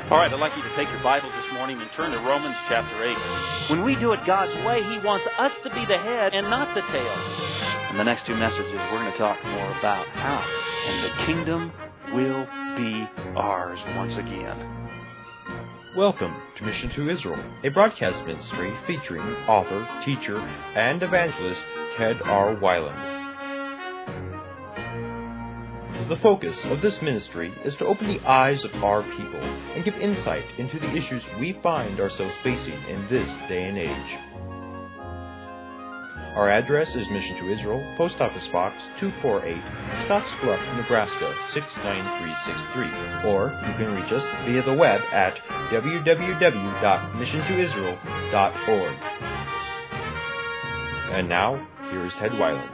All right, I'd like you to take your Bible this morning and turn to Romans chapter 8. When we do it God's way, He wants us to be the head and not the tail. In the next two messages, we're going to talk more about how, and the kingdom will be ours once again. Welcome to Mission to Israel, a broadcast ministry featuring author, teacher, and evangelist Ted R. Weiland. The focus of this ministry is to open the eyes of our people and give insight into the issues we find ourselves facing in this day and age. Our address is Mission to Israel, Post Office Box 248, Scottsbluff, Nebraska 69363, or you can reach us via the web at www.missiontoisrael.org. And now, here is Ted Weiland.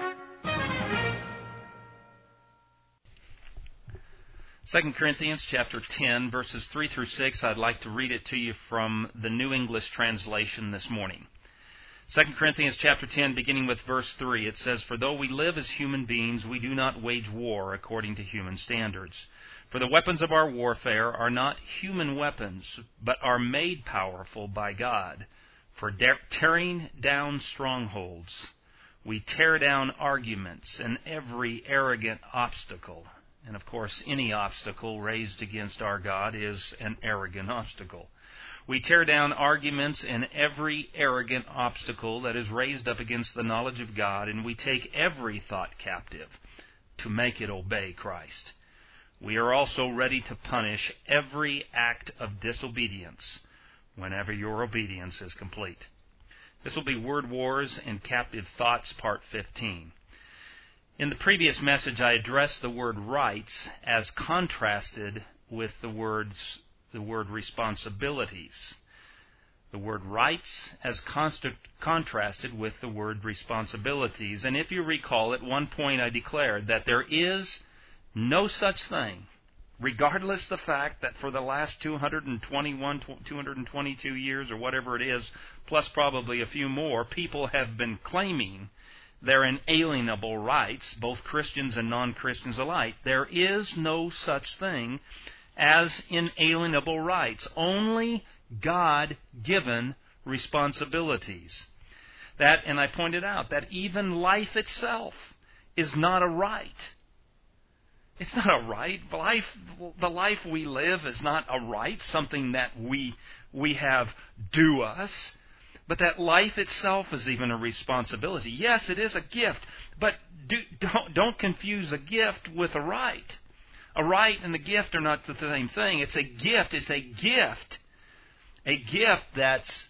2 Corinthians chapter 10, verses 3 through 6, I'd like to read it to you from the New English Translation this morning. 2 Corinthians chapter 10, beginning with verse 3, it says, "For though we live as human beings, we do not wage war according to human standards. For the weapons of our warfare are not human weapons, but are made powerful by God, for tearing down strongholds. We tear down arguments and every arrogant obstacle." And of course, any obstacle raised against our God is an arrogant obstacle. "We tear down arguments and every arrogant obstacle that is raised up against the knowledge of God, and we take every thought captive to make it obey Christ. We are also ready to punish every act of disobedience whenever your obedience is complete." This will be Word Wars and Captive Thoughts, Part 15. In the previous message, I addressed the word rights as contrasted with the word responsibilities. The word rights as contrasted with the word responsibilities. And if you recall, at one point I declared that there is no such thing, regardless the fact that for the last 221, 222 years or whatever it is, plus probably a few more, people have been claiming their inalienable rights, both Christians and non-Christians alike. There is no such thing as inalienable rights, only God-given responsibilities. That, and I pointed out, that even life itself is not a right. It's not a right. The life we live is not a right, something that we have due us. But that life itself is even a responsibility. Yes, it is a gift, but don't confuse a gift with a right. A right and a gift are not the same thing. It's a gift. It's a gift. A gift that's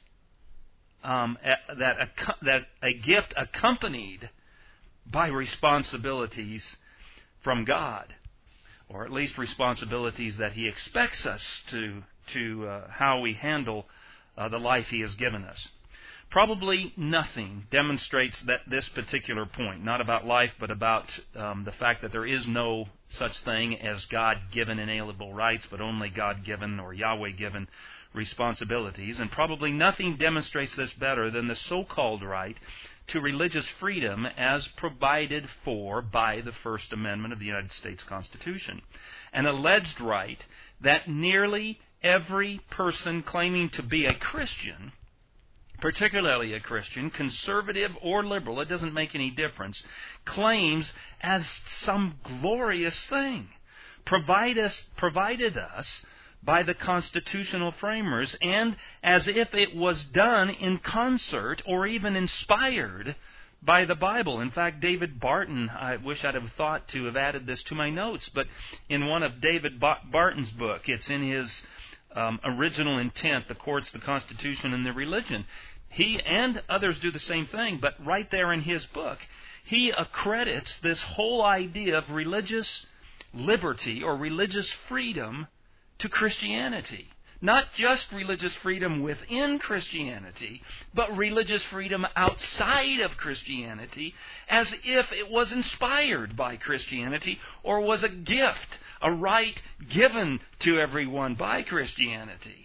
a gift accompanied by responsibilities from God, or at least responsibilities that He expects us to how we handle the life He has given us. Probably nothing demonstrates that this particular point, not about life, but about the fact that there is no such thing as God-given inalienable rights, but only God-given or Yahweh-given responsibilities. And probably nothing demonstrates this better than the so-called right to religious freedom as provided for by the First Amendment of the United States Constitution. An alleged right that nearly every person claiming to be a Christian, particularly a Christian, conservative or liberal, it doesn't make any difference, claims as some glorious thing, provided us by the constitutional framers, and as if it was done in concert or even inspired by the Bible. In fact, David Barton, I wish I'd have thought to have added this to my notes, but in one of David Barton's book, it's in his original intent, The Courts, the Constitution, and the Religion. He and others do the same thing, but right there in his book, he accredits this whole idea of religious liberty or religious freedom to Christianity. Not just religious freedom within Christianity, but religious freedom outside of Christianity, as if it was inspired by Christianity or was a gift, a right given to everyone by Christianity.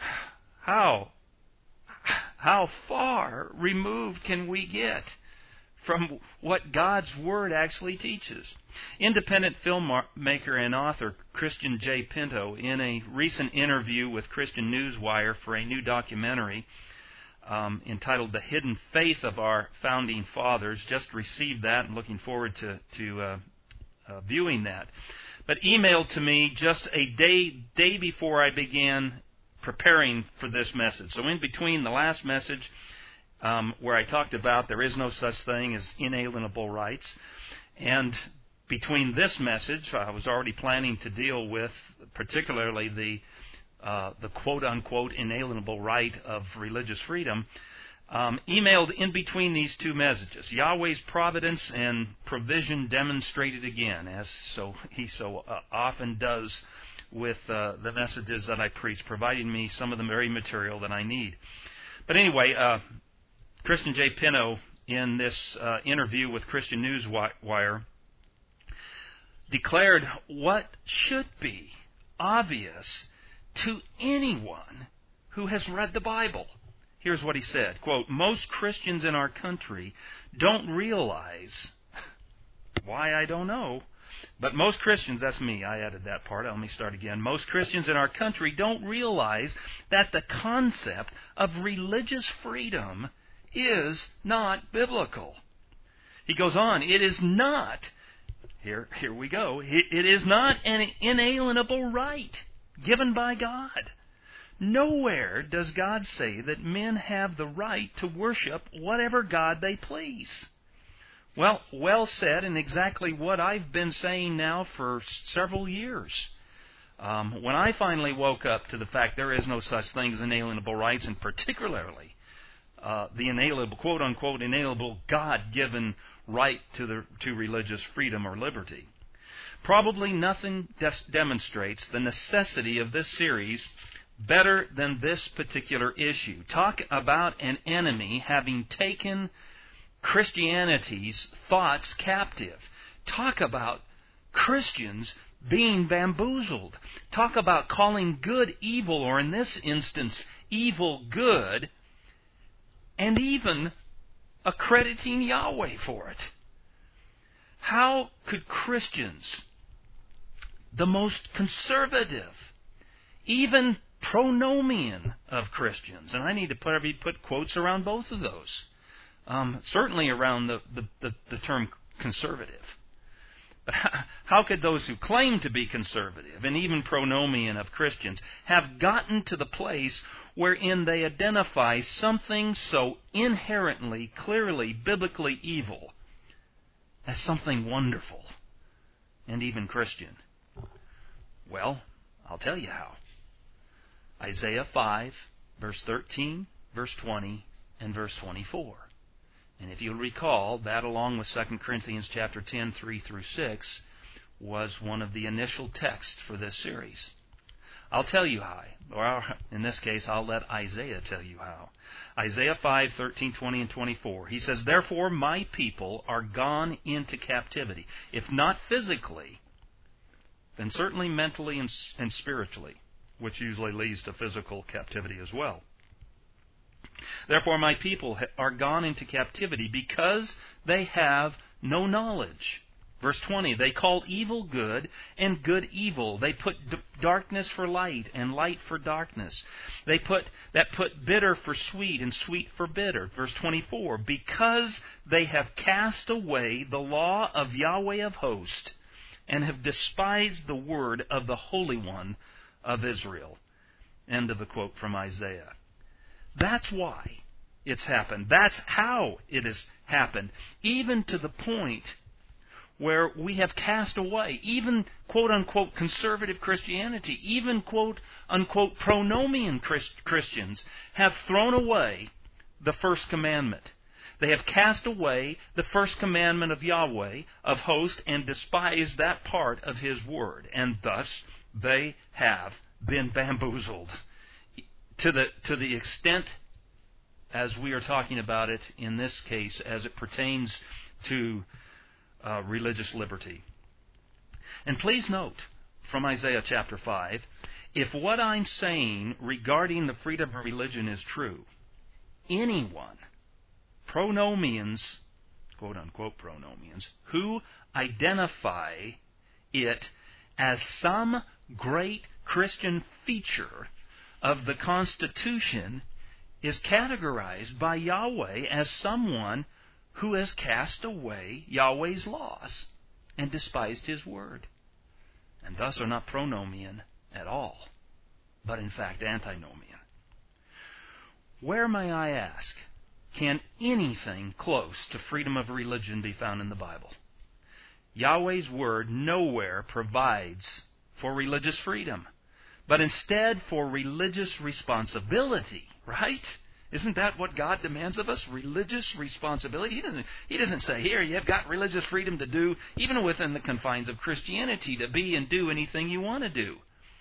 How far removed can we get from what God's Word actually teaches. Independent filmmaker and author Christian J. Pinto, in a recent interview with Christian Newswire for a new documentary entitled The Hidden Faith of Our Founding Fathers, just received that and looking forward to viewing that, but emailed to me just a day before I began preparing for this message. So in between the last message, where I talked about there is no such thing as inalienable rights, and between this message, I was already planning to deal with particularly the quote-unquote inalienable right of religious freedom, emailed in between these two messages, Yahweh's providence and provision demonstrated again, as He so often does with the messages that I preach, providing me some of the very material that I need. But anyway, Christian J. Pinto, in this interview with Christian Newswire, declared what should be obvious to anyone who has read the Bible. Here's what he said, quote, "Most Christians in our country don't realize," why I don't know, but most Christians, that's me, I added that part, let me start again. Most Christians in our country don't realize that the concept of religious freedom is not biblical. He goes on, it is not, here we go, it is not an inalienable right given by God. Nowhere does God say that men have the right to worship whatever God they please. Well said, and exactly what I've been saying now for several years. When I finally woke up to the fact there is no such thing as inalienable rights, and particularly the inalienable, quote-unquote, inalienable God-given right to religious freedom or liberty. Probably nothing demonstrates the necessity of this series better than this particular issue. Talk about an enemy having taken Christianity's thoughts captive. Talk about Christians being bamboozled. Talk about calling good evil, or in this instance, evil good, and even accrediting Yahweh for it. How could Christians, the most conservative, even pronomian of Christians, and I need to put quotes around both of those, certainly around the term conservative. But how could those who claim to be conservative and even pronomian of Christians have gotten to the place wherein they identify something so inherently, clearly, biblically evil as something wonderful and even Christian? Well, I'll tell you how. Isaiah 5, verse 13, verse 20, and verse 24. And if you'll recall, that along with 2 Corinthians chapter 10, 3 through 6, was one of the initial texts for this series. I'll tell you how. Or in this case, I'll let Isaiah tell you how. Isaiah 5, 13, 20, and 24. He says, "Therefore my people are gone into captivity. If not physically, then certainly mentally and spiritually," which usually leads to physical captivity as well. "Therefore my people are gone into captivity because they have no knowledge." Verse 20, "They call evil good and good evil. They put darkness for light and light for darkness. They put bitter for sweet and sweet for bitter." Verse 24, "Because they have cast away the law of Yahweh of hosts and have despised the word of the Holy One of Israel." End of the quote from Isaiah. That's why it's happened. That's how it has happened. Even to the point where we have cast away, even quote-unquote conservative Christianity, even quote-unquote pronomian Christians have thrown away the first commandment. They have cast away the first commandment of Yahweh of hosts and despised that part of His word. And thus they have been bamboozled to the extent, as we are talking about it in this case, as it pertains to religious liberty. And please note from Isaiah chapter 5, if what I'm saying regarding the freedom of religion is true, anyone, pronomians, quote-unquote pronomians, who identify it as some great Christian feature of the Constitution, is categorized by Yahweh as someone who has cast away Yahweh's laws and despised His word, and thus are not pronomian at all, but in fact antinomian. Where, may I ask, can anything close to freedom of religion be found in the Bible? Yahweh's word nowhere provides for religious freedom, but instead for religious responsibility, right? Isn't that what God demands of us? Religious responsibility. He doesn't say, here, you've got religious freedom to do, even within the confines of Christianity, to be and do anything you want to do.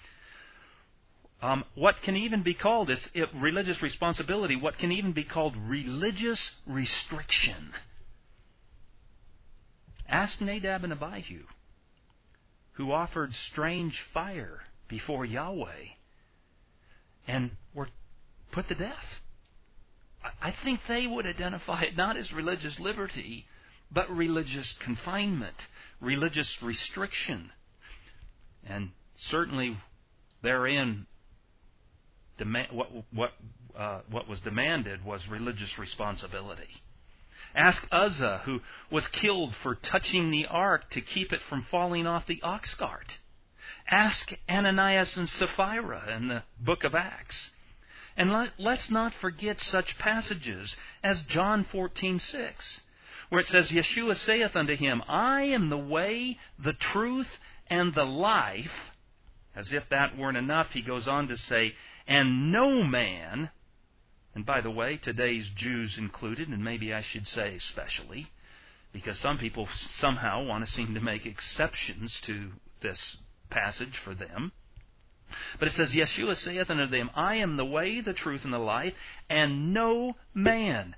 What can even be called, religious responsibility, what can even be called religious restriction. Ask Nadab and Abihu, who offered strange fire before Yahweh and were put to death. I think they would identify it not as religious liberty, but religious confinement, religious restriction. And certainly therein, what was demanded was religious responsibility. Ask Uzzah, who was killed for touching the ark to keep it from falling off the ox cart. Ask Ananias and Sapphira in the book of Acts. And let's not forget such passages as John 14:6, where it says, Yeshua saith unto him, I am the way, the truth, and the life. As if that weren't enough, he goes on to say, and no man, and by the way, today's Jews included, and maybe I should say especially, because some people somehow want to seem to make exceptions to this passage for them. But it says, Yeshua saith unto them, I am the way, the truth, and the life, and no man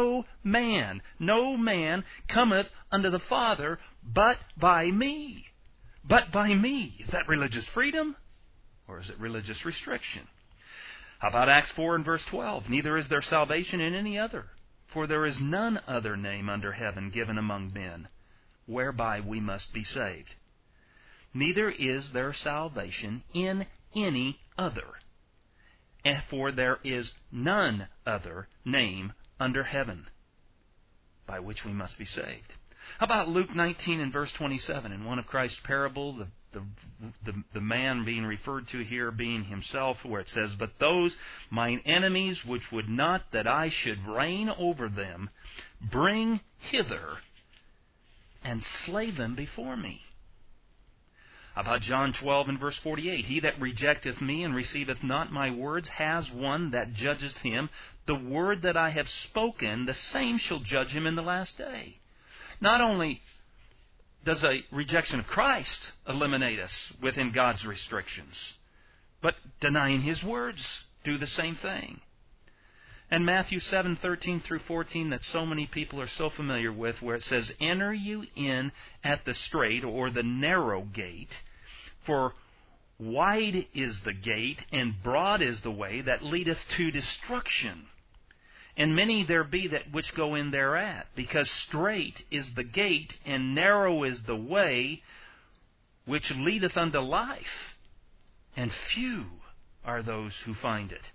cometh unto the Father but by me. But by me. Is that religious freedom? Or is it religious restriction? How about Acts 4 and verse 12? Neither is there salvation in any other, for there is none other name under heaven given among men, whereby we must be saved. Neither is there salvation in any other, for there is none other name under heaven by which we must be saved. How about Luke 19 and verse 27? In one of Christ's parables, the man being referred to here being himself, where it says, But those mine enemies which would not that I should reign over them, bring hither and slay them before me. How about John 12 and verse 48? He that rejecteth me and receiveth not my words has one that judgeth him. The word that I have spoken, the same shall judge him in the last day. Not only does a rejection of Christ eliminate us within God's restrictions, but denying His words do the same thing. And Matthew 7:13 through 14 that so many people are so familiar with, where it says, Enter you in at the strait or the narrow gate, for wide is the gate and broad is the way that leadeth to destruction. And many there be that which go in thereat, because strait is the gate and narrow is the way which leadeth unto life, and few are those who find it.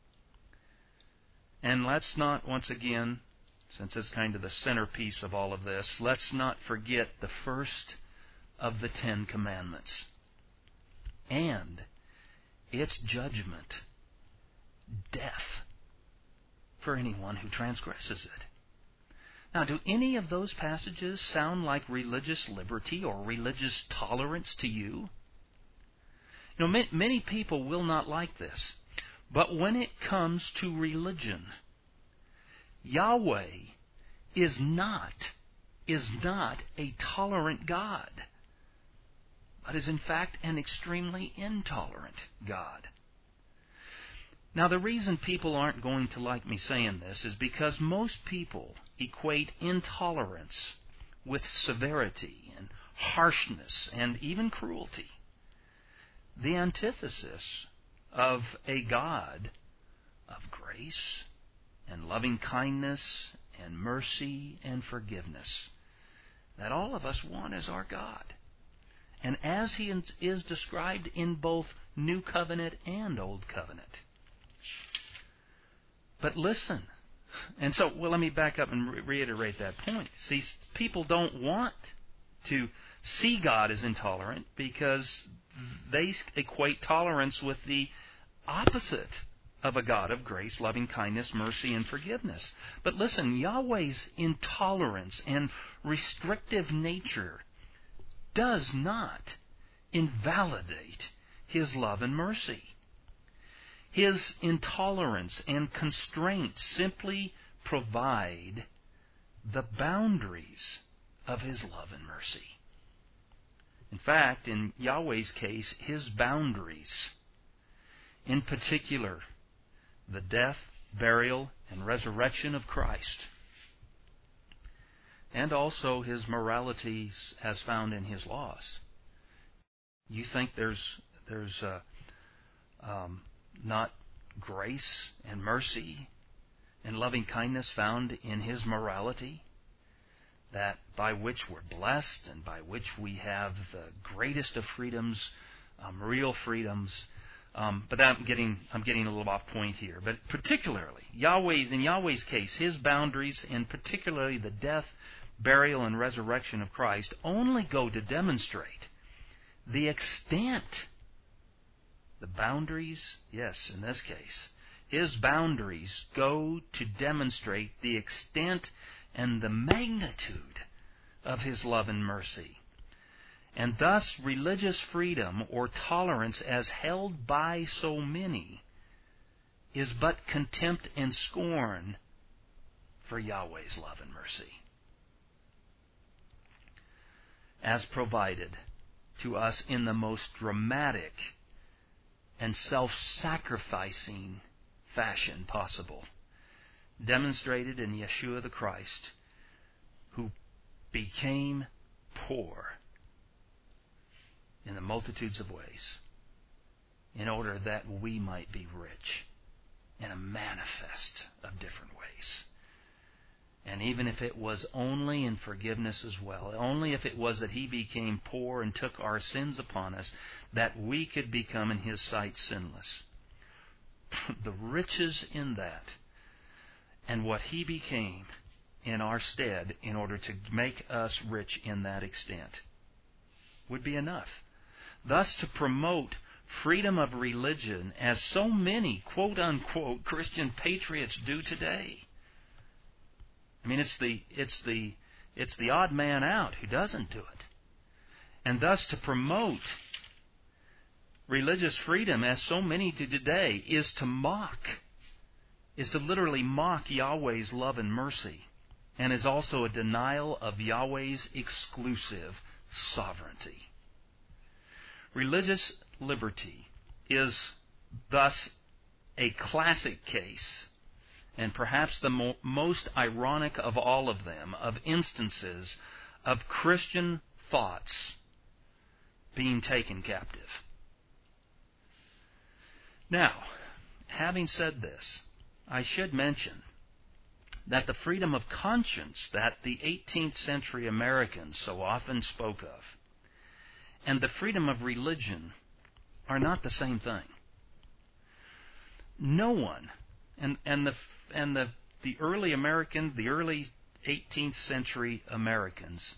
And let's not, once again, since it's kind of the centerpiece of all of this, let's not forget the first of the 10 Commandments and its judgment, death, for anyone who transgresses it. Now, do any of those passages sound like religious liberty or religious tolerance to you? You know, many people will not like this. But when it comes to religion, Yahweh is not a tolerant God, but is in fact an extremely intolerant God. Now, the reason people aren't going to like me saying this is because most people equate intolerance with severity and harshness and even cruelty. The antithesis of a God of grace and loving kindness and mercy and forgiveness that all of us want as our God, and as He is described in both New Covenant and Old Covenant. But listen, and so, let me back up and reiterate that point. See, people don't want to see God as intolerant because they equate tolerance with the opposite of a God of grace, loving kindness, mercy, and forgiveness. But listen, Yahweh's intolerance and restrictive nature does not invalidate His love and mercy. His intolerance and constraint simply provide the boundaries of His love and mercy. In fact, in Yahweh's case, His boundaries, in particular, the death, burial, and resurrection of Christ, and also His moralities as found in His laws. You think there's not grace and mercy and loving kindness found in His morality, that by which we're blessed and by which we have the greatest of freedoms, real freedoms. But I'm getting a little off point here. But particularly, in Yahweh's case, His boundaries, and particularly the death, burial, and resurrection of Christ, only go to demonstrate the extent. The boundaries, yes, in this case, His boundaries go to demonstrate the extent and the magnitude of His love and mercy. And thus, religious freedom or tolerance as held by so many is but contempt and scorn for Yahweh's love and mercy, as provided to us in the most dramatic and self-sacrificing fashion possible, demonstrated in Yeshua the Christ, who became poor in the multitudes of ways in order that we might be rich in a manifest of different ways. And even if it was only in forgiveness as well, only if it was that He became poor and took our sins upon us, that we could become in His sight sinless. The riches in that, and what He became in our stead in order to make us rich in that extent, would be enough. Thus, to promote freedom of religion, as so many quote-unquote Christian patriots do today. I mean, it's the odd man out who doesn't do it. And thus, to promote religious freedom, as so many do today, is to literally mock Yahweh's love and mercy, and is also a denial of Yahweh's exclusive sovereignty. Religious liberty is thus a classic case, and perhaps the most ironic of all of them, of instances of Christian thoughts being taken captive. Now, having said this, I should mention that the freedom of conscience that the 18th century Americans so often spoke of and the freedom of religion are not the same thing. No one, and the early Americans, the early 18th century Americans,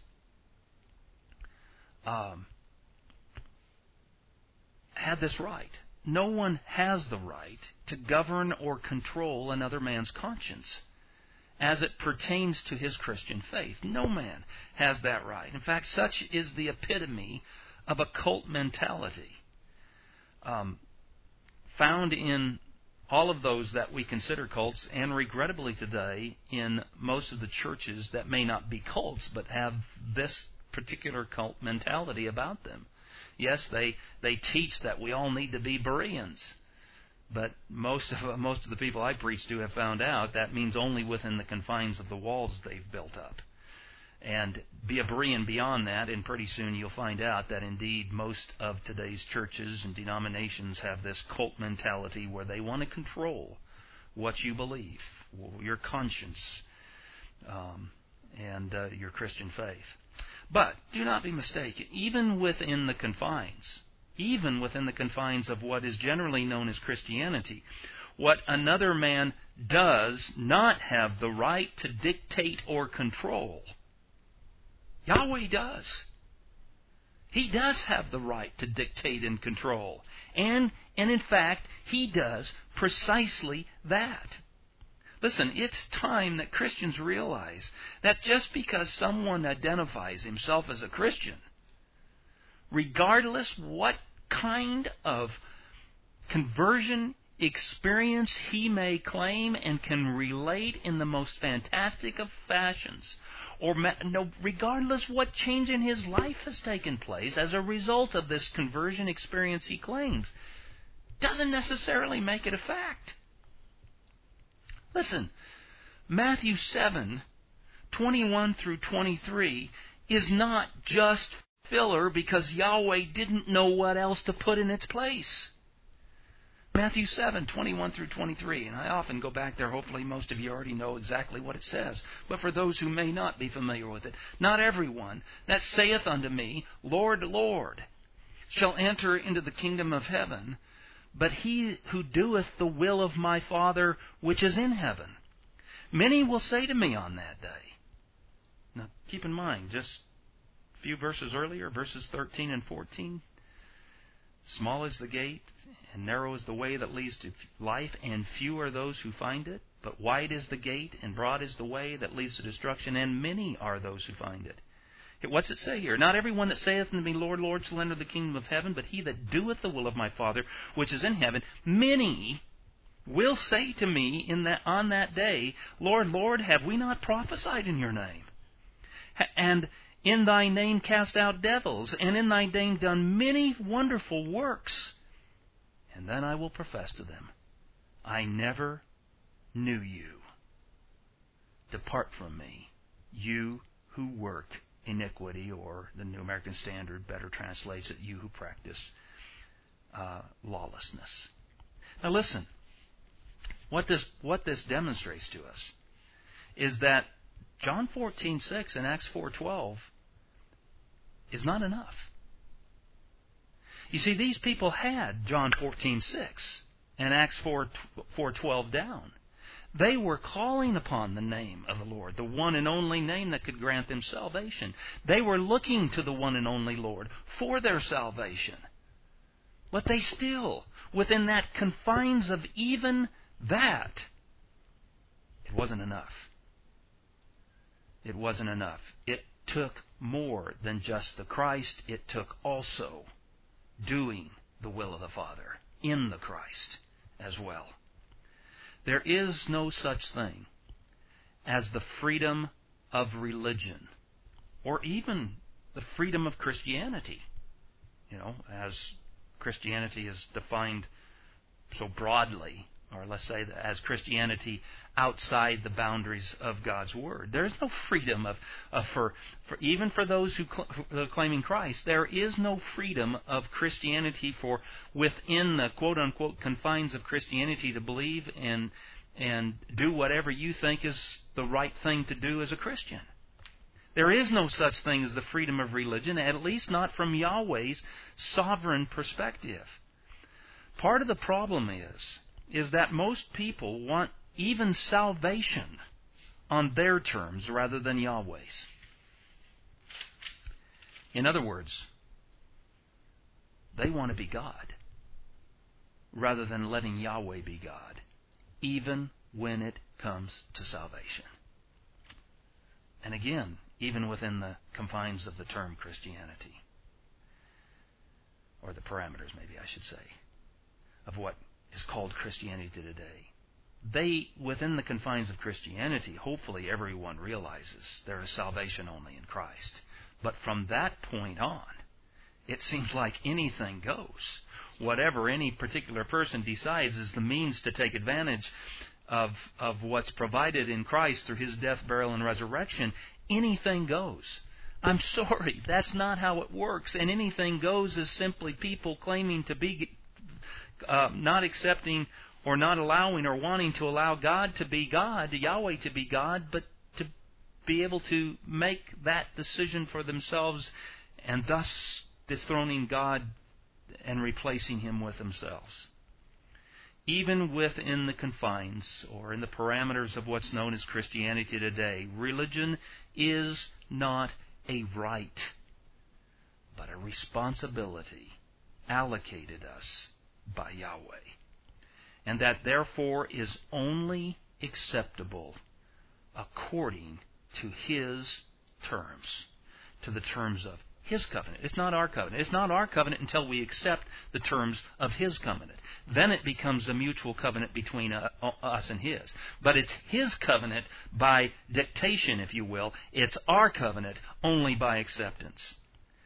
had this right. No one has the right to govern or control another man's conscience as it pertains to his Christian faith. No man has that right. In fact, such is the epitome of a cult mentality found in all of those that we consider cults, and regrettably today in most of the churches that may not be cults but have this particular cult mentality about them. Yes, they teach that we all need to be Bereans, but most of the people I preach to have found out that means only within the confines of the walls they've built up. And be a Berean beyond that, and pretty soon you'll find out that indeed most of today's churches and denominations have this cult mentality where they want to control what you believe, your conscience, and your Christian faith. But do not be mistaken, even within the confines of what is generally known as Christianity, what another man does not have the right to dictate or control, Yahweh does. He does have the right to dictate and control. And in fact, He does precisely that. Listen, it's time that Christians realize that just because someone identifies himself as a Christian, regardless what kind of conversion experience he may claim and can relate in the most fantastic of fashions, or regardless what change in his life has taken place as a result of this conversion experience he claims, doesn't necessarily make it a fact. Listen, Matthew 7:21 through 23 is not just filler because Yahweh didn't know what else to put in its place. Matthew 7:21 through 23, and I often go back there. Hopefully most of you already know exactly what it says. But for those who may not be familiar with it, not everyone that saith unto me, Lord, Lord, shall enter into the kingdom of heaven, but he who doeth the will of my Father which is in heaven. Many will say to me on that day. Now keep in mind, just a few verses earlier, verses 13 and 14. Small is the gate, and narrow is the way that leads to life, and few are those who find it. But wide is the gate, and broad is the way that leads to destruction, and many are those who find it. What's it say here? Not everyone that saith unto me, Lord, Lord, shall enter the kingdom of heaven, but he that doeth the will of my Father which is in heaven. Many will say to me on that day, Lord, Lord, have we not prophesied in your name? And in thy name cast out devils, and in thy name done many wonderful works. And then I will profess to them, I never knew you. Depart from me, you who work iniquity, or the New American Standard better translates it, you who practice lawlessness. Now listen, what this demonstrates to us is that John 14:6 and Acts 4:12 is not enough. You see, these people had John 14:6 and Acts 4:12 down. They were calling upon the name of the Lord, the one and only name that could grant them salvation. They were looking to the one and only Lord for their salvation. But they still, within that confines of even that, it wasn't enough. It wasn't enough. It took more than just the Christ. It took also doing the will of the Father in the Christ as well. There is no such thing as the freedom of religion, or even the freedom of Christianity. As Christianity is defined so broadly, or let's say as Christianity outside the boundaries of God's Word. There is no freedom for even for those who are claiming Christ. There is no freedom of Christianity for within the quote-unquote confines of Christianity to believe and do whatever you think is the right thing to do as a Christian. There is no such thing as the freedom of religion, at least not from Yahweh's sovereign perspective. Part of the problem is that most people want even salvation on their terms rather than Yahweh's. In other words, they want to be God rather than letting Yahweh be God, even when it comes to salvation. And again, even within the confines of the term Christianity, or the parameters, maybe I should say, of what is called Christianity today. They, within the confines of Christianity, hopefully everyone realizes there is salvation only in Christ. But from that point on, it seems like anything goes. Whatever any particular person decides is the means to take advantage of what's provided in Christ through His death, burial, and resurrection, anything goes. I'm sorry, that's not how it works. And anything goes is simply people claiming to be not accepting or not allowing or wanting to allow God to be God, Yahweh to be God, but be able to make that decision for themselves, and thus dethroning God and replacing Him with themselves. Even within the confines or in the parameters of what's known as Christianity today, religion is not a right, but a responsibility allocated us by Yahweh, and that therefore is only acceptable according to His terms, to the terms of His covenant. It's not our covenant. It's not our covenant until we accept the terms of His covenant. Then it becomes a mutual covenant between us and His. But it's His covenant by dictation, if you will. It's our covenant only by acceptance.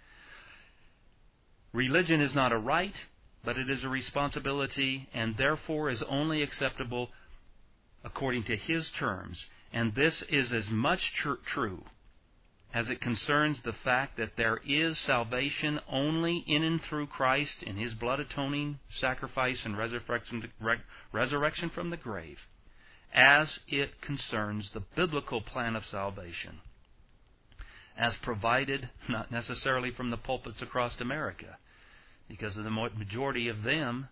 Religion is not a right, but it is a responsibility, and therefore is only acceptable according to His terms. And this is as much true as it concerns the fact that there is salvation only in and through Christ in His blood atoning sacrifice and resurrection from the grave, as it concerns the biblical plan of salvation, as provided not necessarily from the pulpits across America, because the majority of them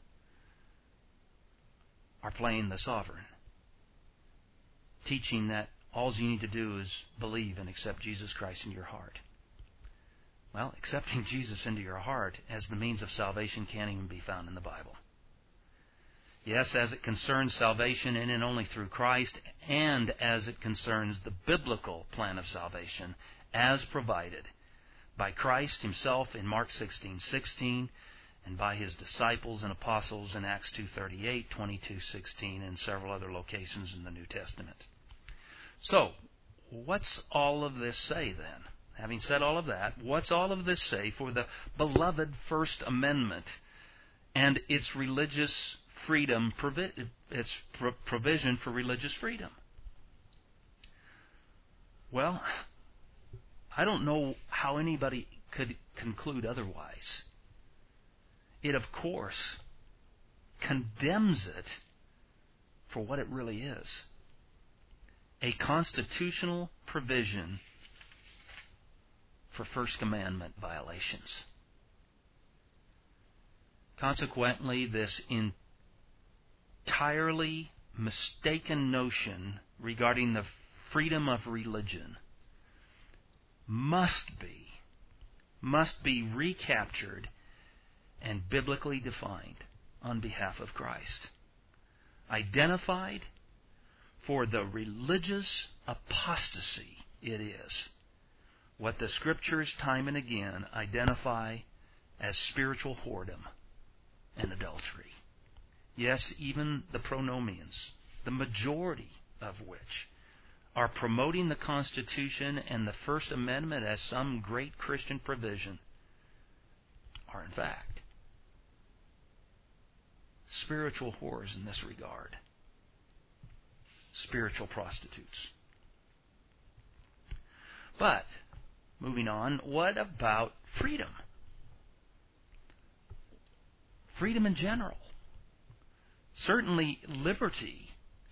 are playing the sovereign, teaching that all you need to do is believe and accept Jesus Christ in your heart. Well, accepting Jesus into your heart as the means of salvation can't even be found in the Bible. Yes, as it concerns salvation in and only through Christ, and as it concerns the biblical plan of salvation as provided by Christ Himself in Mark 16:16, and by His disciples and apostles in Acts 2:38, 22:16, and several other locations in the New Testament. So, what's all of this say then? Having said all of that, what's all of this say for the beloved First Amendment and its religious freedom, its provision for religious freedom? Well, I don't know how anybody could conclude otherwise. It, of course, condemns it for what it really is: a constitutional provision for First Commandment violations. Consequently, this entirely mistaken notion regarding the freedom of religion must be recaptured and biblically defined on behalf of Christ. Identified for the religious apostasy it is, what the Scriptures time and again identify as spiritual whoredom and adultery. Yes, even the pronomians, the majority of which are promoting the Constitution and the First Amendment as some great Christian provision, are in fact spiritual whores in this regard. Spiritual prostitutes. But, moving on, what about freedom? Freedom in general. Certainly liberty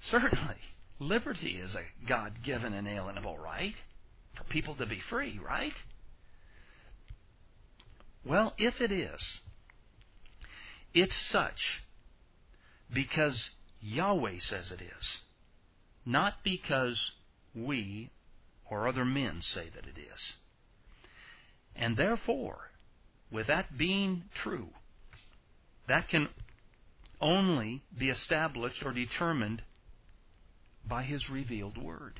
is a God-given inalienable right for people to be free, right? Well, if it is, it's such because Yahweh says it is, not because we or other men say that it is. And therefore, with that being true, that can only be established or determined by His revealed Word.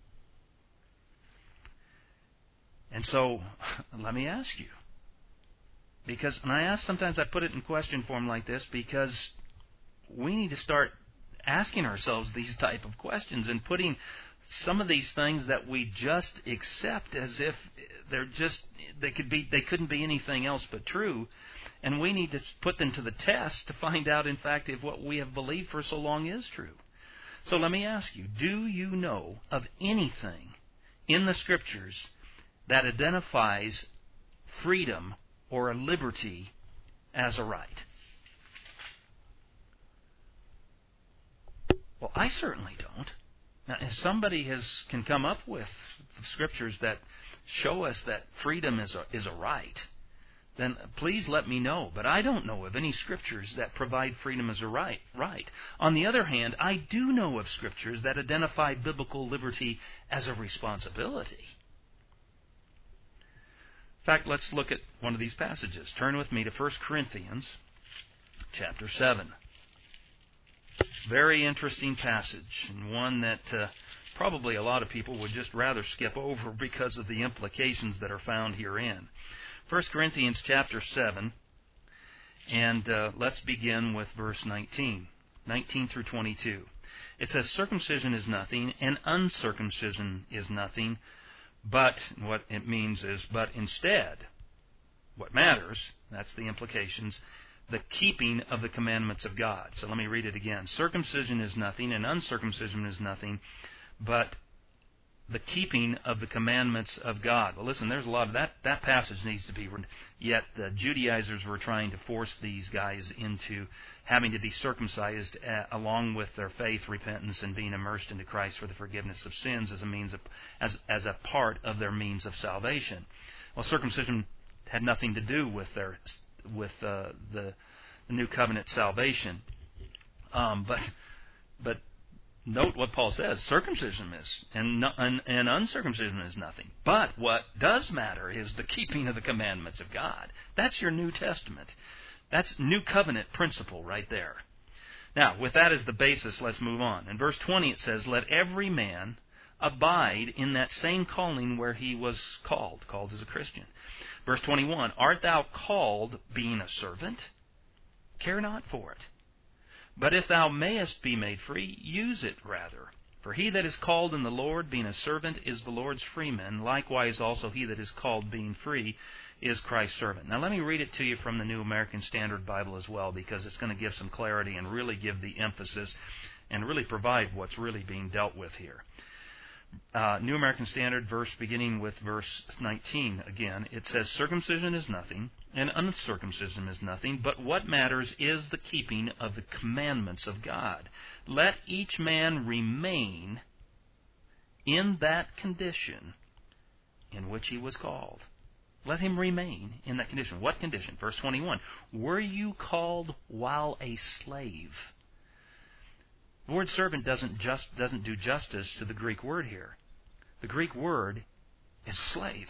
And so, let me ask you, sometimes I put it in question form like this because we need to start asking ourselves these type of questions and putting some of these things that we just accept as if they couldn't be anything else but true, and we need to put them to the test to find out, in fact, if what we have believed for so long is true. So let me ask you, do you know of anything in the Scriptures that identifies freedom or a liberty as a right? Well, I certainly don't. Now, if somebody can come up with scriptures that show us that freedom is a right, then please let me know. But I don't know of any scriptures that provide freedom as a right. On the other hand, I do know of scriptures that identify biblical liberty as a responsibility. In fact, let's look at one of these passages. Turn with me to 1 Corinthians chapter 7. Very interesting passage, and one that probably a lot of people would just rather skip over because of the implications that are found herein. 1 Corinthians chapter 7, and let's begin with verse 19 through 22. It says, circumcision is nothing, and uncircumcision is nothing, but what it means is, but instead, what matters, that's the implications, the keeping of the commandments of God. So let me read it again. Circumcision is nothing, and uncircumcision is nothing, but the keeping of the commandments of God. Well, listen, there's a lot of that passage needs to be read. Yet the Judaizers were trying to force these guys into having to be circumcised along with their faith, repentance, and being immersed into Christ for the forgiveness of sins as a means of, as a part of their means of salvation. Well, circumcision had nothing to do with the new covenant salvation, but note what Paul says. Circumcision is, and uncircumcision is nothing. But what does matter is the keeping of the commandments of God. That's your New Testament. That's New Covenant principle right there. Now, with that as the basis, let's move on. In verse 20 it says, let every man abide in that same calling where he was called as a Christian. Verse 21, art thou called being a servant? Care not for it. But if thou mayest be made free, use it rather. For he that is called in the Lord, being a servant, is the Lord's freeman. Likewise also he that is called, being free, is Christ's servant. Now let me read it to you from the New American Standard Bible as well, because it's going to give some clarity and really give the emphasis and really provide what's really being dealt with here. New American Standard, beginning with verse 19 again. It says, circumcision is nothing, and uncircumcision is nothing, but what matters is the keeping of the commandments of God. Let each man remain in that condition in which he was called. Let him remain in that condition. What condition? Verse 21. Were you called while a slave? The word servant doesn't do justice to the Greek word here. The Greek word is slave.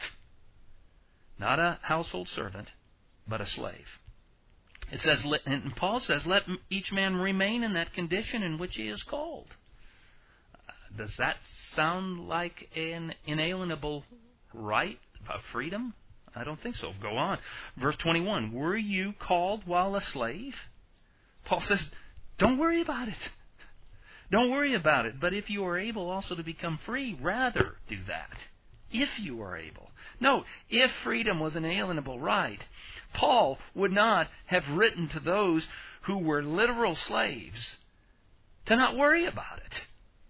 Not a household servant, but a slave. It says, and Paul says, let each man remain in that condition in which he is called. Does that sound like an inalienable right of freedom? I don't think so. Go on. Verse 21, were you called while a slave? Paul says, don't worry about it. Don't worry about it. But if you are able also to become free, rather do that. If you are able. Note, if freedom was an alienable right, Paul would not have written to those who were literal slaves to not worry about it.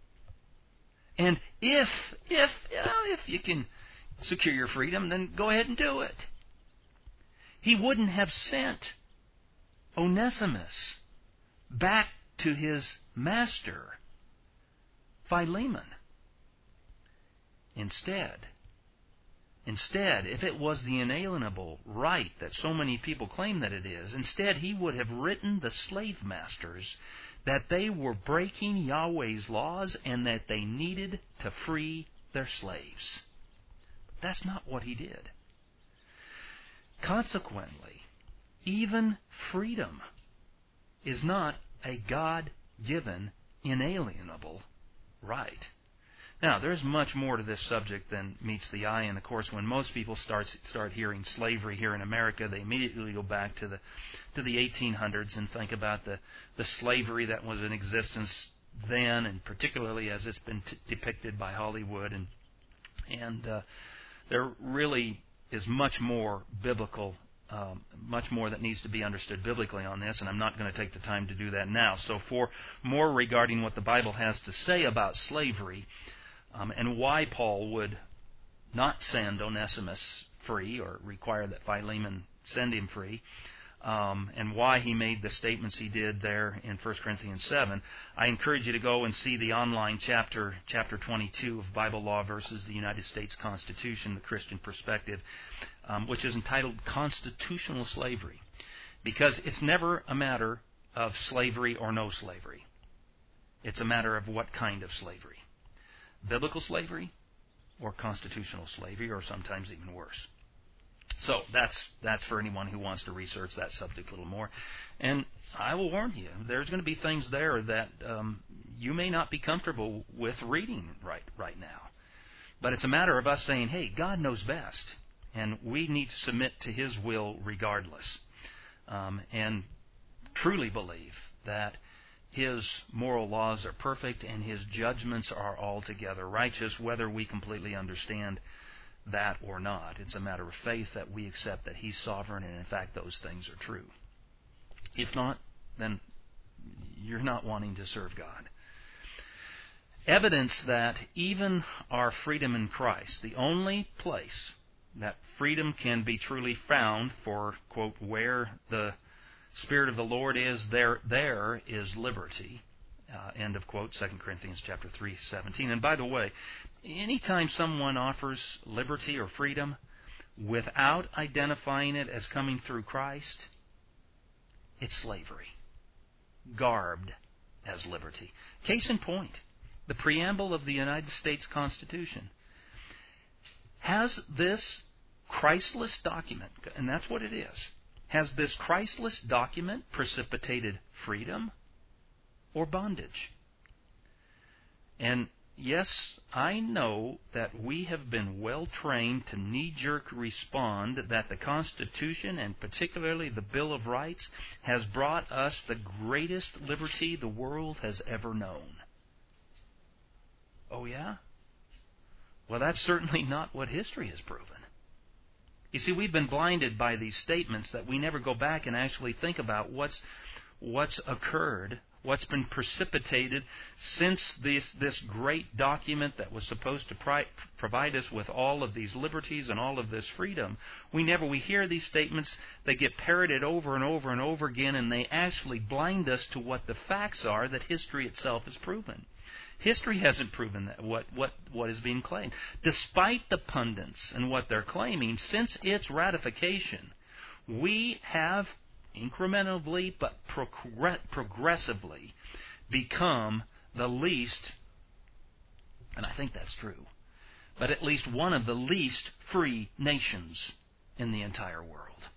And if you can secure your freedom, then go ahead and do it. He wouldn't have sent Onesimus back to his master, Philemon. Instead, if it was the inalienable right that so many people claim that it is, instead he would have written the slave masters that they were breaking Yahweh's laws and that they needed to free their slaves. But that's not what he did. Consequently, even freedom is not a God-given, inalienable right. Now, there's much more to this subject than meets the eye, and of course, when most people start hearing slavery here in America, they immediately go back to the 1800s and think about the slavery that was in existence then, and particularly as it's been depicted by Hollywood, and there really is much more biblical. Much more that needs to be understood biblically on this, and I'm not going to take the time to do that now. So for more regarding what the Bible has to say about slavery and why Paul would not send Onesimus free or require that Philemon send him free, and why he made the statements he did there in 1 Corinthians 7, I encourage you to go and see the online chapter 22 of Bible Law versus the United States Constitution, the Christian Perspective, which is entitled Constitutional Slavery. Because it's never a matter of slavery or no slavery. It's a matter of what kind of slavery. Biblical slavery or constitutional slavery, or sometimes even worse. So that's for anyone who wants to research that subject a little more. And I will warn you, there's going to be things there that you may not be comfortable with reading right now. But it's a matter of us saying, hey, God knows best, and we need to submit to His will regardless. And truly believe that His moral laws are perfect and His judgments are altogether righteous, whether we completely understand that or not. It's a matter of faith that we accept that He's sovereign, and in fact those things are true. If not, then you're not wanting to serve God. Evidence that even our freedom in Christ, the only place that freedom can be truly found, for, quote, where the Spirit of the Lord is, there is liberty. End of quote, 2 Corinthians chapter 3:17. And by the way, anytime someone offers liberty or freedom without identifying it as coming through Christ, it's slavery, garbed as liberty. Case in point, the preamble of the United States Constitution has this Christless document, and that's what it is. Has this Christless document precipitated freedom or bondage? And yes, I know that we have been well trained to knee-jerk respond that the Constitution, and particularly the Bill of Rights, has brought us the greatest liberty the world has ever known. Oh yeah? Well, that's certainly not what history has proven. You see, we've been blinded by these statements that we never go back and actually think about what's occurred, what's been precipitated since this great document that was supposed to provide us with all of these liberties and all of this freedom. We hear these statements, they get parroted over and over and over again, and they actually blind us to what the facts are that history itself has proven. History hasn't proven that what is being claimed. Despite the pundits and what they're claiming, since its ratification, we have incrementally but progressively become the least, and I think that's true, but at least one of the least free nations in the entire world.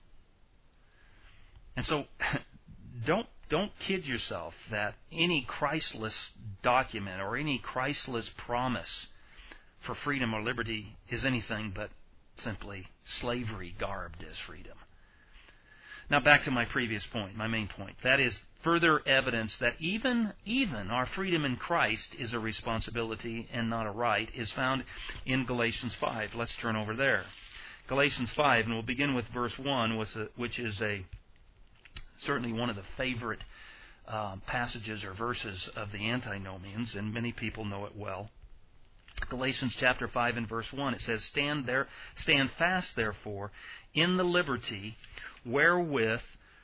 And so don't kid yourself that any Christless document or any Christless promise for freedom or liberty is anything but simply slavery garbed as freedom. Now back to my previous point, my main point. That is further evidence that even our freedom in Christ is a responsibility and not a right, is found in Galatians 5. Let's turn over there. Galatians 5, and we'll begin with verse 1, which is certainly one of the favorite passages or verses of the antinomians, and many people know it well. Galatians chapter 5 and verse 1, it says, Stand fast, therefore, in the liberty wherewith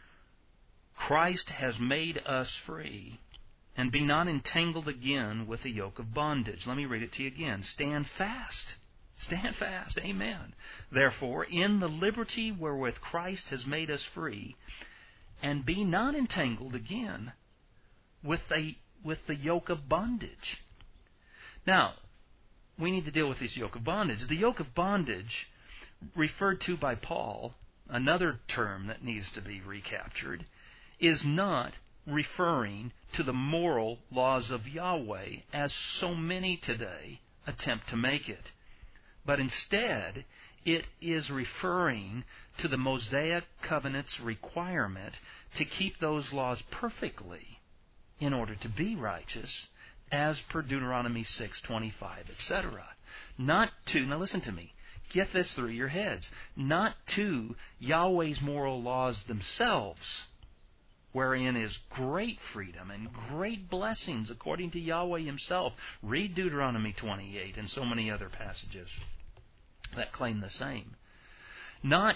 Christ has made us free, and be not entangled again with the yoke of bondage. Let me read it to you again. Stand fast. Stand fast. Amen. Therefore, in the liberty wherewith Christ has made us free, and be not entangled again with the yoke of bondage. Now, we need to deal with this yoke of bondage. The yoke of bondage, referred to by Paul, another term that needs to be recaptured, is not referring to the moral laws of Yahweh, as so many today attempt to make it. But instead, it is referring to the Mosaic covenant's requirement to keep those laws perfectly in order to be righteous, as per Deuteronomy 6:25, etc. Not to, now listen to me, get this through your heads, not to Yahweh's moral laws themselves, wherein is great freedom and great blessings according to Yahweh Himself. Read Deuteronomy 28 and so many other passages that claim the same. Not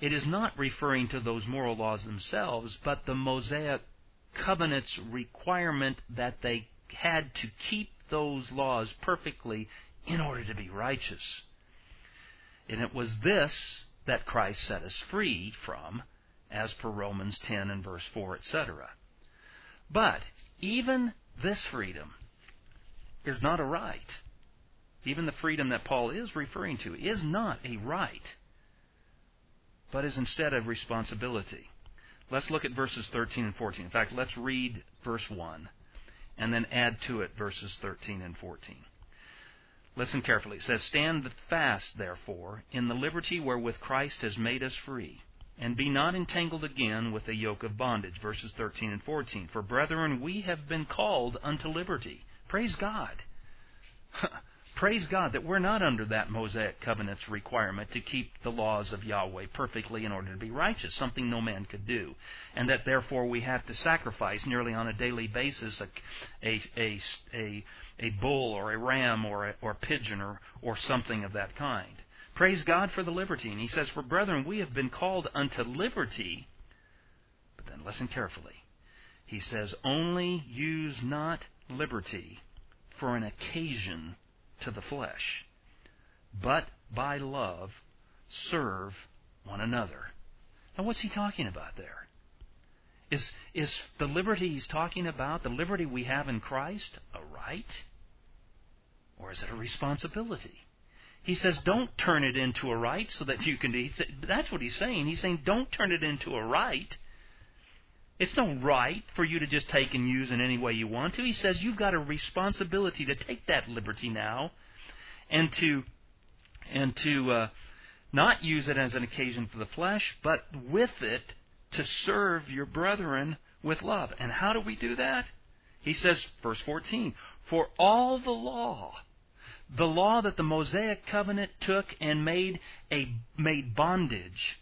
it is not referring to those moral laws themselves, but the Mosaic covenant's requirement that they had to keep those laws perfectly in order to be righteous. And it was this that Christ set us free from, as per Romans 10 and verse 4, etc. But even this freedom is not a right. Even the freedom that Paul is referring to is not a right, but is instead a responsibility. Let's look at verses 13 and 14. In fact, let's read verse 1 and then add to it verses 13 and 14. Listen carefully. It says, "Stand fast, therefore, in the liberty wherewith Christ has made us free, and be not entangled again with the yoke of bondage." Verses 13 and 14. "For brethren, we have been called unto liberty." Praise God. Praise God that we're not under that Mosaic covenant's requirement to keep the laws of Yahweh perfectly in order to be righteous, something no man could do. And that therefore we have to sacrifice nearly on a daily basis a bull or a ram or a pigeon or something of that kind. Praise God for the liberty. And he says, "For brethren, we have been called unto liberty." But then listen carefully. He says, "Only use not liberty for an occasion to the flesh, but by love serve one another." Now what's he talking about there? Is the liberty he's talking about, the liberty we have in Christ, a right? Or is it a responsibility? He says, don't turn it into a right so that you can... That's what he's saying. He's saying, don't turn it into a right. It's no right for you to just take and use in any way you want to. He says you've got a responsibility to take that liberty now and to not use it as an occasion for the flesh, but with it to serve your brethren with love. And how do we do that? He says, verse 14, "For all the law that the Mosaic covenant took and made bondage,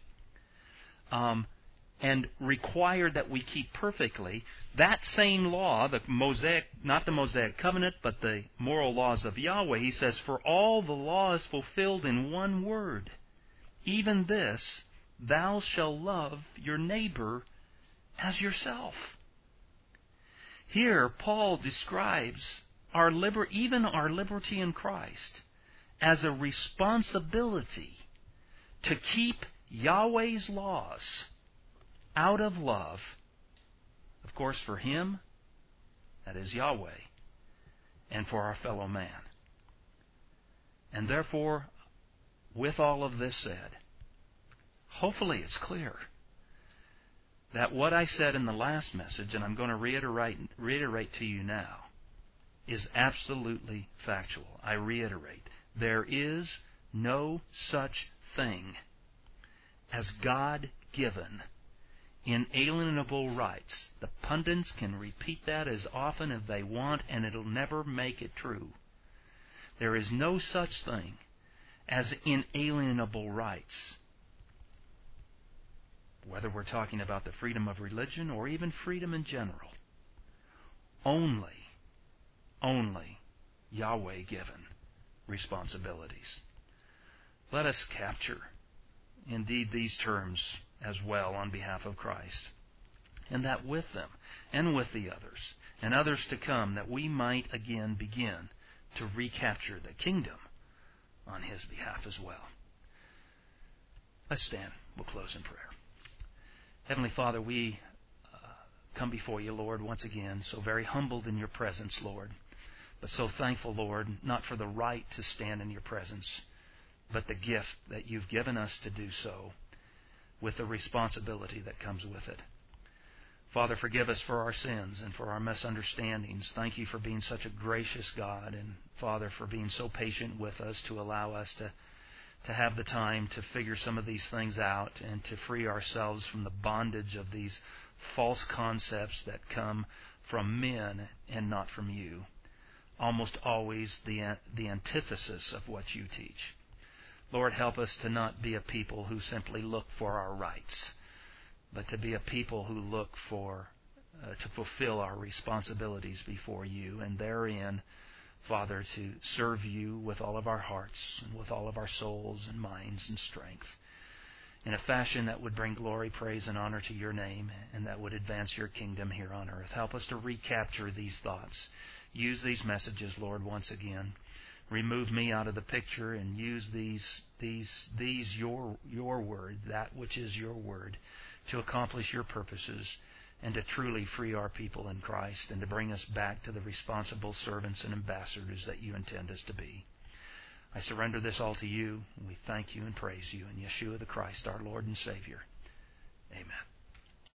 and required that we keep perfectly, that same law, the Mosaic, not the Mosaic covenant, but the moral laws of Yahweh," he says, "for all the law is fulfilled in one word, even this, thou shalt love your neighbor as yourself." Here, Paul describes even our liberty in Christ as a responsibility to keep Yahweh's laws out of love, of course, for Him, that is Yahweh, and for our fellow man. And therefore, with all of this said, hopefully it's clear that what I said in the last message, and I'm going to reiterate to you now, is absolutely factual. I reiterate, there is no such thing as God-given inalienable rights. The pundits can repeat that as often as they want, and it'll never make it true. There is no such thing as inalienable rights, whether we're talking about the freedom of religion or even freedom in general. Only Yahweh-given responsibilities. Let us capture, indeed, these terms as well on behalf of Christ, and that with them and with the others and others to come, that we might again begin to recapture the kingdom on His behalf as well. Let's stand. We'll close in prayer. Heavenly Father, we come before you, Lord, once again, so very humbled in your presence, Lord, but so thankful, Lord, not for the right to stand in your presence, but the gift that you've given us to do so, with the responsibility that comes with it. Father, forgive us for our sins and for our misunderstandings. Thank you for being such a gracious God, and Father, for being so patient with us to allow us to have the time to figure some of these things out and to free ourselves from the bondage of these false concepts that come from men and not from you. Almost always the antithesis of what you teach. Lord, help us to not be a people who simply look for our rights, but to be a people who look for to fulfill our responsibilities before you, and therein, Father, to serve you with all of our hearts and with all of our souls and minds and strength. in a fashion that would bring glory, praise, and honor to your name, and that would advance your kingdom here on earth. Help us to recapture these thoughts. Use these messages, Lord, once again. Remove me out of the picture and use these your word, that which is your word, to accomplish your purposes and to truly free our people in Christ and to bring us back to the responsible servants and ambassadors that you intend us to be. I surrender this all to you, and we thank you and praise you in Yeshua the Christ, our Lord and Savior. Amen.